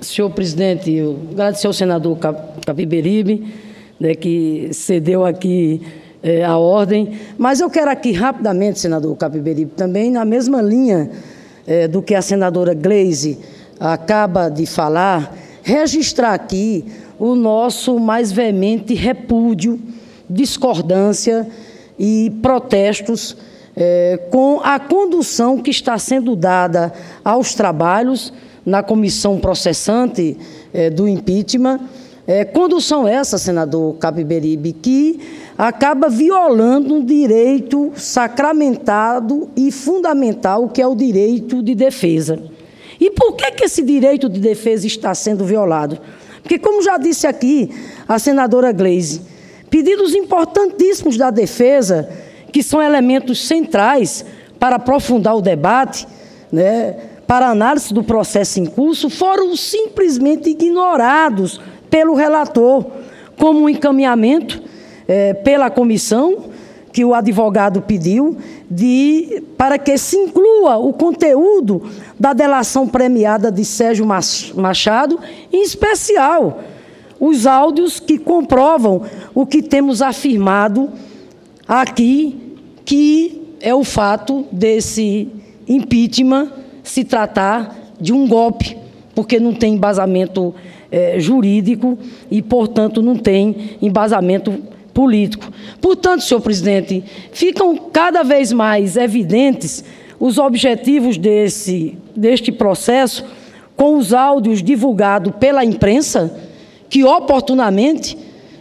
senhor presidente, eu agradecer ao senador Capiberibe, né, que cedeu aqui a ordem, mas eu quero aqui rapidamente, senador Capiberibe, também na mesma linha do que a senadora Gleisi acaba de falar, registrar aqui o nosso mais veemente repúdio, discordância e protestos com a condução que está sendo dada aos trabalhos na comissão processante do impeachment. Condução essa, senador Capiberibe, que acaba violando um direito sacramentado e fundamental, que é o direito de defesa. E por que esse direito de defesa está sendo violado? Porque, como já disse aqui a senadora Gleisi, pedidos importantíssimos da defesa, que são elementos centrais para aprofundar o debate, né, para análise do processo em curso, foram simplesmente ignorados pelo relator, como um encaminhamento pela comissão, que o advogado pediu, para que se inclua o conteúdo da delação premiada de Sérgio Machado, em especial os áudios que comprovam o que temos afirmado aqui, que é o fato desse impeachment se tratar de um golpe, porque não tem embasamento jurídico e, portanto, não tem embasamento político. Portanto, senhor presidente, ficam cada vez mais evidentes os objetivos deste processo com os áudios divulgados pela imprensa, que oportunamente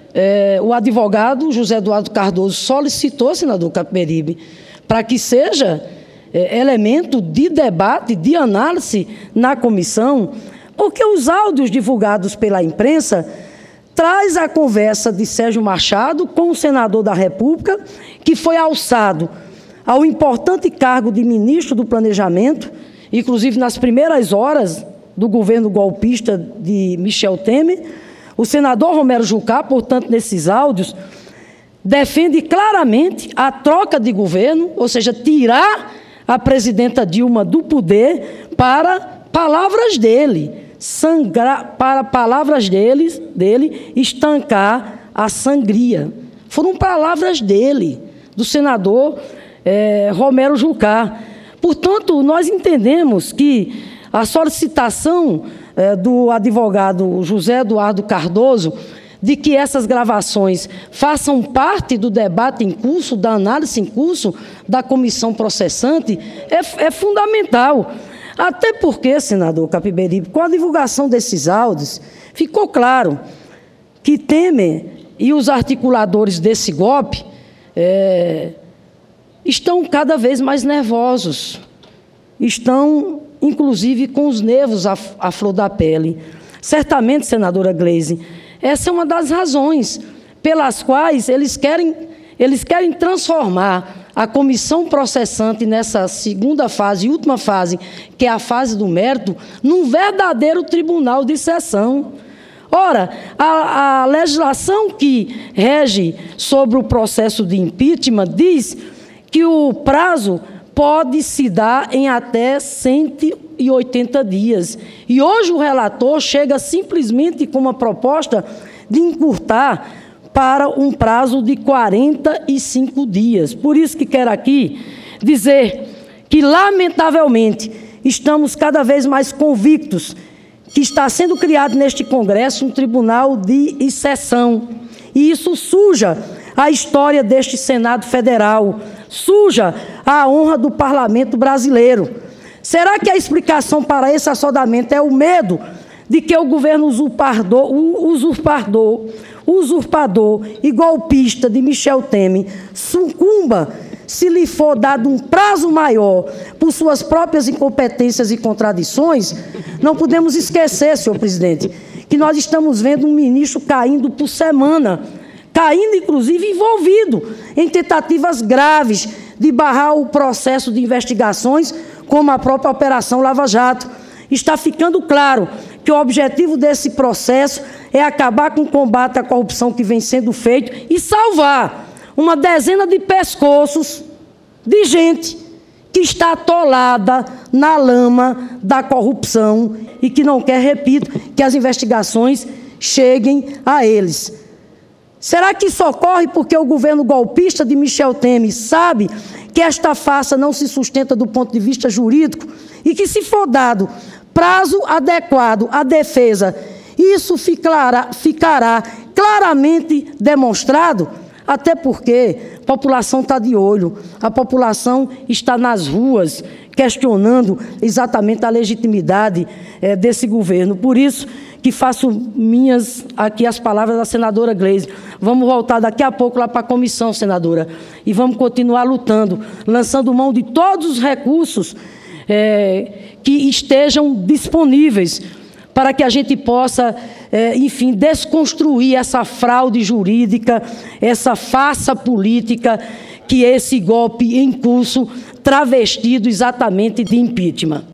o advogado José Eduardo Cardoso solicitou, senador Capiberibe, para que seja elemento de debate, de análise na comissão, porque os áudios divulgados pela imprensa traz a conversa de Sérgio Machado com o senador da República, que foi alçado ao importante cargo de ministro do Planejamento, inclusive nas primeiras horas do governo golpista de Michel Temer. O senador Romero Jucá, portanto, nesses áudios, defende claramente a troca de governo, ou seja, tirar a presidenta Dilma do poder para palavras dele, estancar a sangria. Foram palavras dele, do senador Romero Jucá. Portanto, nós entendemos que a solicitação do advogado José Eduardo Cardoso de que essas gravações façam parte do debate em curso, da análise em curso da comissão processante, é fundamental. Até porque, senador Capiberibe, com a divulgação desses áudios, ficou claro que Temer e os articuladores desse golpe estão cada vez mais nervosos, estão, inclusive, com os nervos à flor da pele. Certamente, senadora Gleisi, essa é uma das razões pelas quais eles querem transformar a comissão processante nessa segunda fase e última fase, que é a fase do mérito, num verdadeiro tribunal de sessão. Ora, a legislação que rege sobre o processo de impeachment diz que o prazo pode se dar em até 180 dias. E hoje o relator chega simplesmente com uma proposta de encurtar para um prazo de 45 dias. Por isso que quero aqui dizer que, lamentavelmente, estamos cada vez mais convictos que está sendo criado neste Congresso um tribunal de exceção. E isso suja a história deste Senado Federal, suja a honra do Parlamento brasileiro. Será que a explicação para esse assodamento é o medo de que o governo usurpador e golpista de Michel Temer sucumba se lhe for dado um prazo maior por suas próprias incompetências e contradições? Não podemos esquecer, senhor presidente, que nós estamos vendo um ministro caindo por semana, caindo, inclusive, envolvido em tentativas graves de barrar o processo de investigações, como a própria Operação Lava Jato. Está ficando claro que o objetivo desse processo é acabar com o combate à corrupção que vem sendo feito e salvar uma dezena de pescoços de gente que está atolada na lama da corrupção e que não quer, repito, que as investigações cheguem a eles. Será que isso ocorre porque o governo golpista de Michel Temer sabe que esta farsa não se sustenta do ponto de vista jurídico e que, se for dado prazo adequado à defesa, isso ficará claramente demonstrado? Até porque a população está de olho, a população está nas ruas questionando exatamente a legitimidade desse governo. Por isso que faço minhas aqui as palavras da senadora Gleisi. Vamos voltar daqui a pouco lá para a comissão, senadora, e vamos continuar lutando, lançando mão de todos os recursos que estejam disponíveis para que a gente possa, enfim, desconstruir essa fraude jurídica, essa farsa política, que é esse golpe em curso, travestido exatamente de impeachment.